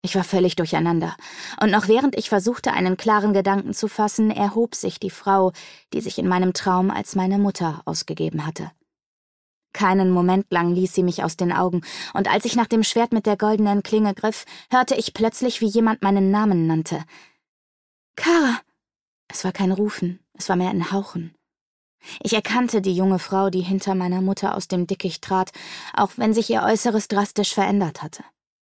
Ich war völlig durcheinander, und noch während ich versuchte, einen klaren Gedanken zu fassen, erhob sich die Frau, die sich in meinem Traum als meine Mutter ausgegeben hatte. Keinen Moment lang ließ sie mich aus den Augen, und als ich nach dem Schwert mit der goldenen Klinge griff, hörte ich plötzlich, wie jemand meinen Namen nannte. »Kara!« Es war kein Rufen, es war mehr ein Hauchen. Ich erkannte die junge Frau, die hinter meiner Mutter aus dem Dickicht trat, auch wenn sich ihr Äußeres drastisch verändert hatte.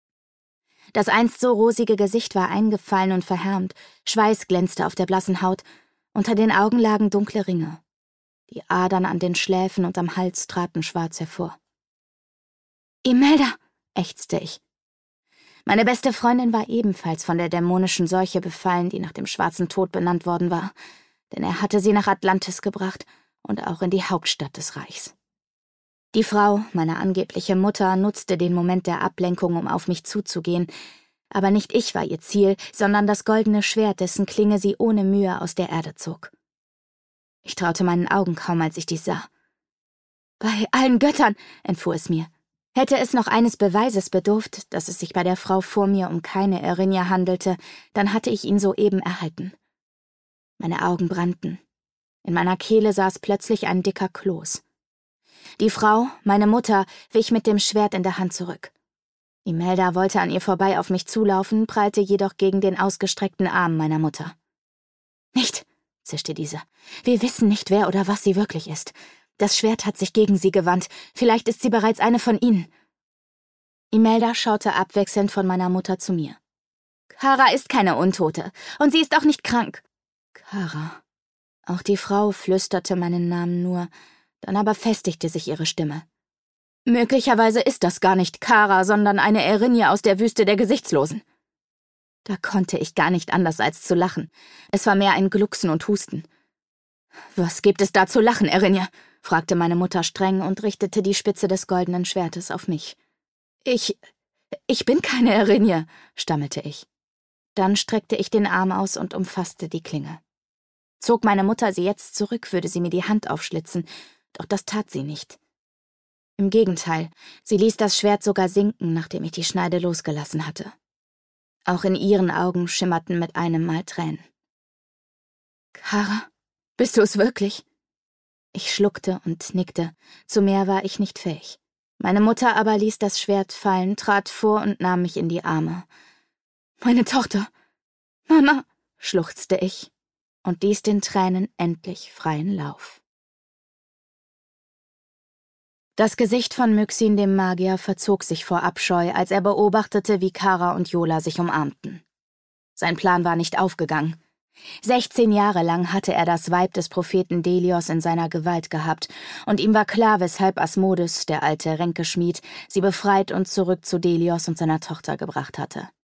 Das einst so rosige Gesicht war eingefallen und verhärmt, Schweiß glänzte auf der blassen Haut, unter den Augen lagen dunkle Ringe. Die Adern an den Schläfen und am Hals traten schwarz hervor. »Imelda«, ächzte ich. Meine beste Freundin war ebenfalls von der dämonischen Seuche befallen, die nach dem schwarzen Tod benannt worden war, denn er hatte sie nach Atlantis gebracht und auch in die Hauptstadt des Reichs. Die Frau, meine angebliche Mutter, nutzte den Moment der Ablenkung, um auf mich zuzugehen, aber nicht ich war ihr Ziel, sondern das goldene Schwert, dessen Klinge sie ohne Mühe aus der Erde zog. Ich traute meinen Augen kaum, als ich dies sah. »Bei allen Göttern«, entfuhr es mir. Hätte es noch eines Beweises bedurft, dass es sich bei der Frau vor mir um keine Erinia handelte, dann hatte ich ihn soeben erhalten. Meine Augen brannten. In meiner Kehle saß plötzlich ein dicker Kloß. Die Frau, meine Mutter, wich mit dem Schwert in der Hand zurück. Imelda wollte an ihr vorbei auf mich zulaufen, prallte jedoch gegen den ausgestreckten Arm meiner Mutter. »Nicht«, zischte diese. »Wir wissen nicht, wer oder was sie wirklich ist. Das Schwert hat sich gegen sie gewandt. Vielleicht ist sie bereits eine von ihnen.« Imelda schaute abwechselnd von meiner Mutter zu mir. »Kara ist keine Untote. Und sie ist auch nicht krank.« »Kara.« Auch die Frau flüsterte meinen Namen nur, dann aber festigte sich ihre Stimme. »Möglicherweise ist das gar nicht Kara, sondern eine Erinia aus der Wüste der Gesichtslosen.« Da konnte ich gar nicht anders als zu lachen. Es war mehr ein Glucksen und Husten. »Was gibt es da zu lachen, Erinia?« fragte meine Mutter streng und richtete die Spitze des goldenen Schwertes auf mich. Ich bin keine Erinia«, stammelte ich. Dann streckte ich den Arm aus und umfasste die Klinge. Zog meine Mutter sie jetzt zurück, würde sie mir die Hand aufschlitzen, doch das tat sie nicht. Im Gegenteil, sie ließ das Schwert sogar sinken, nachdem ich die Schneide losgelassen hatte. Auch in ihren Augen schimmerten mit einem Mal Tränen. »Kara, bist du es wirklich?« Ich schluckte und nickte, zu mehr war ich nicht fähig. Meine Mutter aber ließ das Schwert fallen, trat vor und nahm mich in die Arme. »Meine Tochter! Mama!« schluchzte ich und ließ den Tränen endlich freien Lauf. Das Gesicht von Myxin dem Magier verzog sich vor Abscheu, als er beobachtete, wie Kara und Yola sich umarmten. Sein Plan war nicht aufgegangen. 16 Jahre lang hatte er das Weib des Propheten Delios in seiner Gewalt gehabt, und ihm war klar, weshalb Asmodes, der alte Ränkeschmied, sie befreit und zurück zu Delios und seiner Tochter gebracht hatte.